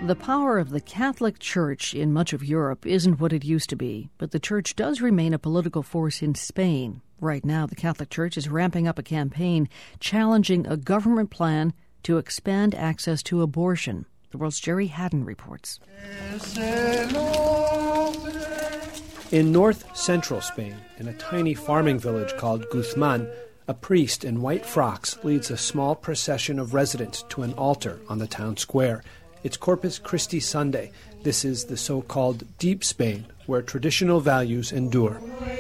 The power of the Catholic Church in much of Europe isn't what it used to be, but the Church does remain a political force in Spain. Right now, the Catholic Church is ramping up a campaign challenging a government plan to expand access to abortion. The World's Jerry Haddon reports. In north-central Spain, in a tiny farming village called Guzman, a priest in white frocks leads a small procession of residents to an altar on the town square. It's Corpus Christi Sunday. This is the so-called Deep Spain, where traditional values endure.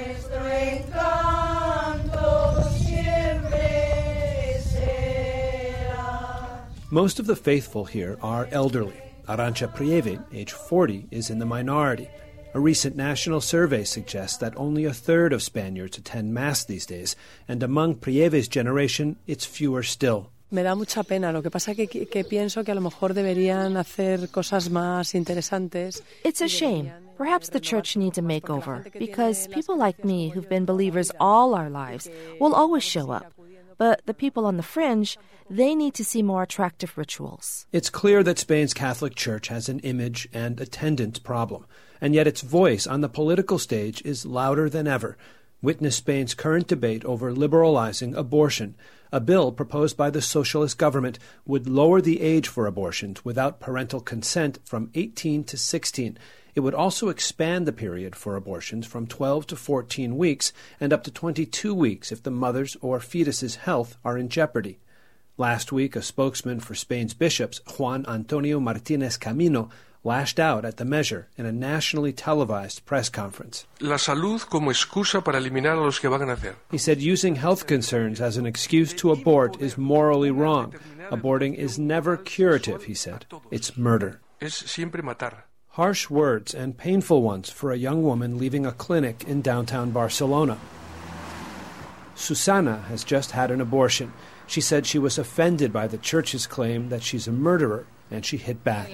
Most of the faithful here are elderly. Arantxa Prieve, age 40, is in the minority. A recent national survey suggests that only a third of Spaniards attend Mass these days, and among Prieve's generation, it's fewer still. Me da mucha pena. Lo que pasa que pienso que a lo mejor deberían hacer cosas más interesantes. It's a shame. Perhaps the church needs a makeover, because people like me who've been believers all our lives will always show up. But the people on the fringe, they need to see more attractive rituals. It's clear that Spain's Catholic Church has an image and attendance problem, and yet its voice on the political stage is louder than ever. Witness Spain's current debate over liberalizing abortion. A bill proposed by the socialist government would lower the age for abortions without parental consent from 18 to 16. It would also expand the period for abortions from 12 to 14 weeks and up to 22 weeks if the mother's or fetus's health are in jeopardy. Last week, a spokesman for Spain's bishops, Juan Antonio Martínez Camino, lashed out at the measure in a nationally televised press conference. La salud como excusa para eliminar a los que van a nacer. He said using health concerns as an excuse to abort is morally wrong. Aborting is never curative, he said. It's murder. Es siempre matar. Harsh words and painful ones for a young woman leaving a clinic in downtown Barcelona. Susana has just had an abortion. She said she was offended by the church's claim that she's a murderer, and she hit back.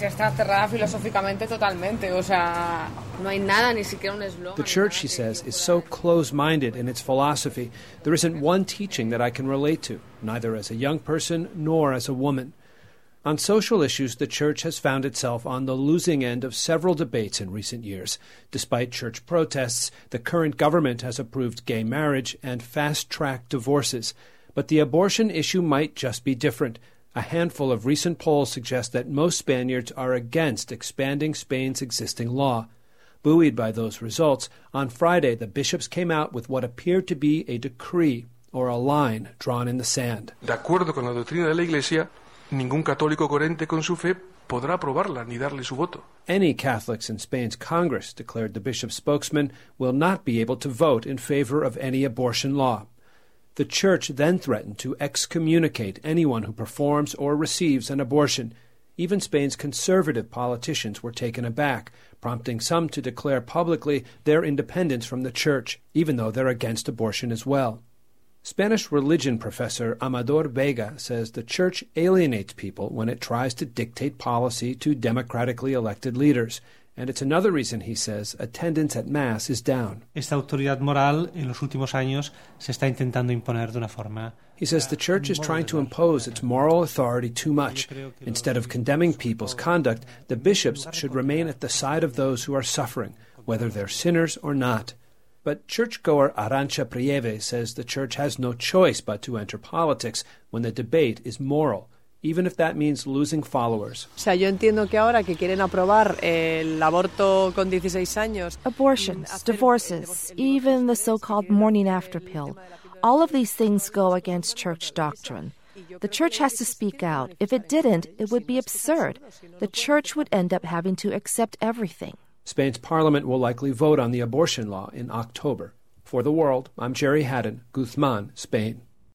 The church, she says, is so close-minded in its philosophy, there isn't one teaching that I can relate to, neither as a young person nor as a woman. On social issues, the church has found itself on the losing end of several debates in recent years. Despite church protests, the current government has approved gay marriage and fast-track divorces. But the abortion issue might just be different. A handful of recent polls suggest that most Spaniards are against expanding Spain's existing law. Buoyed by those results, on Friday the bishops came out with what appeared to be a decree, or a line drawn in the sand. De acuerdo con la doctrina de la Iglesia, ningún católico coherente con su fe podrá aprobarla ni darle su voto. Any Catholics in Spain's Congress, declared the bishop's spokesman, will not be able to vote in favor of any abortion law. The church then threatened to excommunicate anyone who performs or receives an abortion. Even Spain's conservative politicians were taken aback, prompting some to declare publicly their independence from the church, even though they're against abortion as well. Spanish religion professor Amador Vega says the church alienates people when it tries to dictate policy to democratically elected leaders. And it's another reason, he says, attendance at Mass is down. Esta autoridad moral en los últimos años se está intentando imponer de una forma. He says the church is trying to impose its moral authority too much. Instead of condemning people's conduct, the bishops should remain at the side of those who are suffering, whether they're sinners or not. But churchgoer Arantxa Prieve says the church has no choice but to enter politics when the debate is moral, even if that means losing followers. O sea, yo entiendo que ahora que quieren aprobar el aborto con 16 años. Abortions, divorces, even the so-called morning after pill. All of these things go against church doctrine. The church has to speak out. If it didn't, it would be absurd. The church would end up having to accept everything. Spain's parliament will likely vote on the abortion law in October. For The World, I'm Jerry Haddon, Guzman, Spain.